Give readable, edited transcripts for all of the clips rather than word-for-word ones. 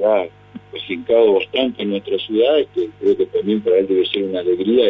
está afincado bastante en nuestra ciudad, creo que también para él debe ser una alegría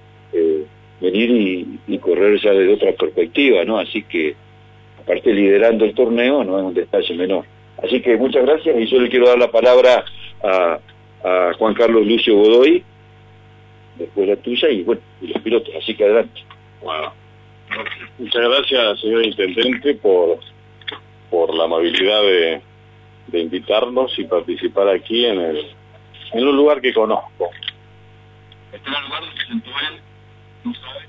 venir y correr ya desde otra perspectiva, ¿no? Así que, aparte liderando el torneo, no es un detalle menor. Así que muchas gracias, y yo le quiero dar la palabra a Juan Carlos Lucio Godoy, después la tuya, y bueno, y los pilotos, así que adelante. Bueno, muchas gracias, señor Intendente, por la amabilidad de invitarnos y participar aquí en un lugar que conozco. Está en el lugar donde se sentó él, no sabe.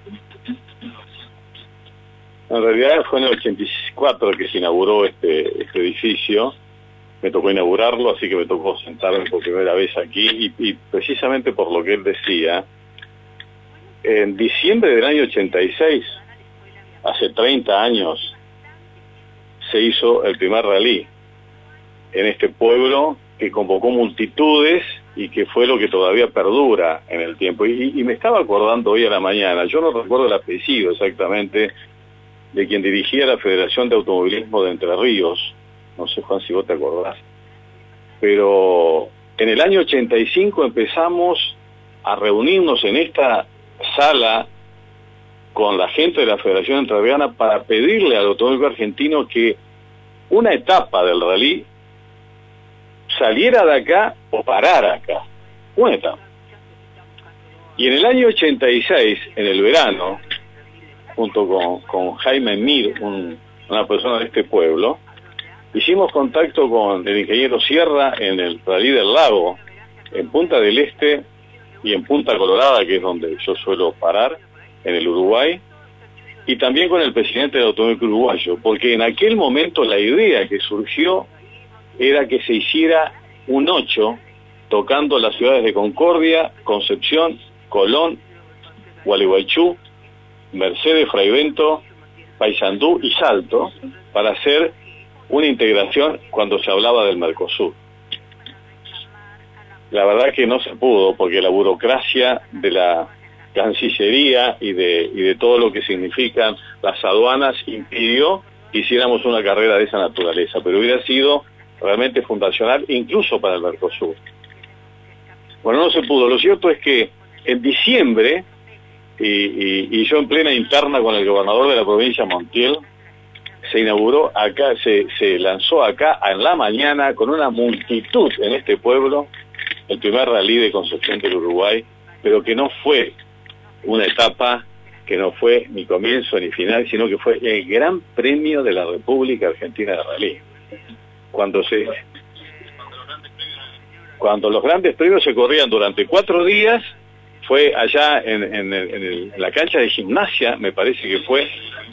En realidad fue en el 84 que se inauguró este edificio. Me tocó inaugurarlo, así que me tocó sentarme por primera vez aquí, y precisamente por lo que él decía, en diciembre del año 86, hace 30 años, se hizo el primer rally en este pueblo que convocó multitudes y que fue lo que todavía perdura en el tiempo. Y me estaba acordando hoy a la mañana, yo no recuerdo el apellido exactamente, de quien dirigía la Federación de Automovilismo de Entre Ríos, no sé, Juan, si vos te acordás, pero en el año 85 empezamos a reunirnos en esta sala con la gente de la Federación Entrerriana para pedirle al automóvil argentino que una etapa del rally saliera de acá o parara acá, una etapa. Y en el año 86, en el verano, junto con Jaime Mir, una persona de este pueblo, hicimos contacto con el ingeniero Sierra en el Rally del Lago, en Punta del Este y en Punta Colorada, que es donde yo suelo parar, en el Uruguay, y también con el presidente del automóvil uruguayo, porque en aquel momento la idea que surgió era que se hiciera un 8 tocando las ciudades de Concordia, Concepción, Colón, Gualeguaychú, Mercedes, Fraivento, Paysandú y Salto, para hacer una integración cuando se hablaba del Mercosur. La verdad que no se pudo, porque la burocracia de la Cancillería y de todo lo que significan las aduanas impidió que hiciéramos una carrera de esa naturaleza, pero hubiera sido realmente fundacional incluso para el Mercosur. Bueno, no se pudo. Lo cierto es que en diciembre, y yo en plena interna con el gobernador de la provincia, Montiel, se inauguró acá, se lanzó acá en la mañana con una multitud en este pueblo el primer rally de Concepción del Uruguay, pero que no fue una etapa, que no fue ni comienzo ni final, sino que fue el Gran Premio de la República Argentina de Rally. Cuando los grandes premios se corrían durante 4 días, fue allá en la cancha de gimnasia, me parece que fue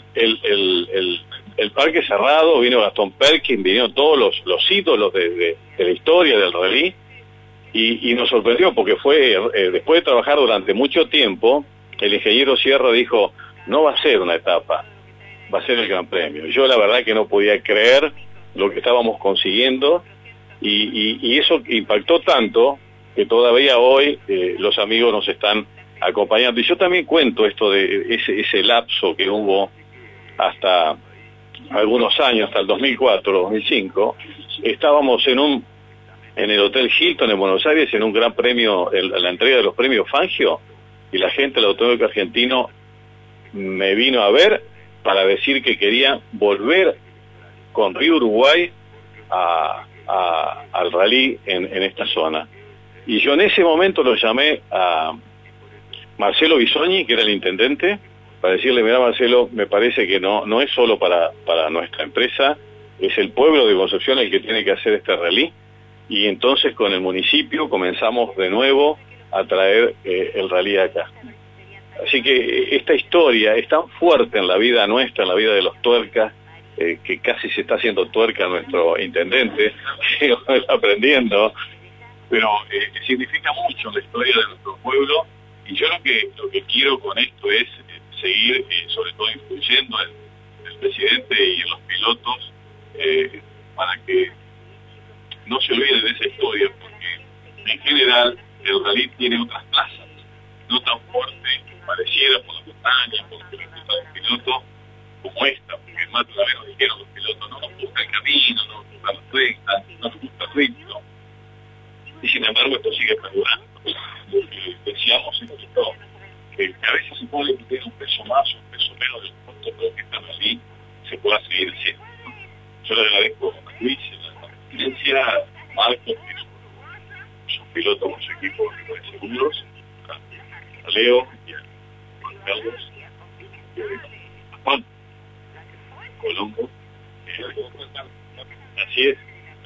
el parque cerrado, vino Gastón Perkin, vinieron todos los ídolos de la historia del rally, y nos sorprendió porque fue, después de trabajar durante mucho tiempo, el ingeniero Sierra dijo, no va a ser una etapa, va a ser el Gran Premio. Yo la verdad que no podía creer lo que estábamos consiguiendo, y eso impactó tanto que todavía hoy los amigos nos están acompañando. Y yo también cuento esto de ese lapso que hubo hasta algunos años, hasta el 2004, 2005, estábamos en el Hotel Hilton en Buenos Aires, en un gran premio, la entrega de los premios Fangio, y la gente del automóvil argentino me vino a ver para decir que quería volver con Río Uruguay al rally en esta zona. Y yo en ese momento lo llamé a Marcelo Bisogni, que era el intendente, para decirle, mira Marcelo, me parece que no es solo para nuestra empresa, es el pueblo de Concepción el que tiene que hacer este rally. Y entonces con el municipio comenzamos de nuevo a traer el rally acá. Así que esta historia es tan fuerte en la vida nuestra, en la vida de los tuercas, que casi se está haciendo tuerca nuestro intendente, aprendiendo, pero significa mucho la historia de nuestro pueblo, y yo lo que quiero con esto es seguir, sobre todo influyendo en el presidente y en los pilotos, para que no se olviden de esa historia, porque en general el rally tiene otras plazas, no tan fuerte pareciera por la montaña, por el piloto, como esta, porque más de una vez nos dijeron los pilotos, no nos gusta el camino, no nos gusta las rectas, no nos gusta el ritmo. y sin embargo esto sigue perdurando. Lo que decíamos es que a veces se puede tener un peso más, un peso menos del costo, pero que están allí se pueda seguir haciendo. Yo le agradezco a Luis, a la presidencia, a Marcos, que es un piloto con su equipo de seguros, a Leo y a Juan Carlos, a Juan Colombo. Así es.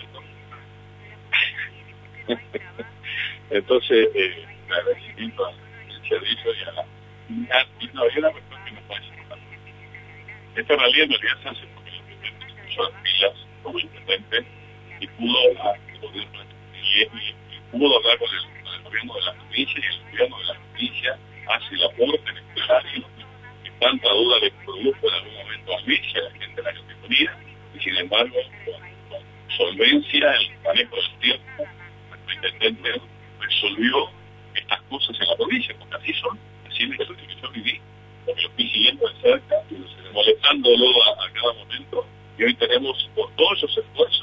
Entonces, agradecimiento al servicio y a la una persona que nos va a ayudar. Esta realidad se hace porque el puso las pilas como intendente y pudo hablar con el gobierno de la provincia, y el gobierno de la provincia hace el aporte necesario que tanta duda le produjo en algún momento a Luis y a la gente de la categoría, y sin embargo, con solvencia, el manejo del tiempo, el intendente resolvió estas cosas en la provincia, porque así son, así es lo que yo viví, porque lo fui siguiendo de cerca, molestándolo a cada momento, y hoy tenemos, por todos esos esfuerzos,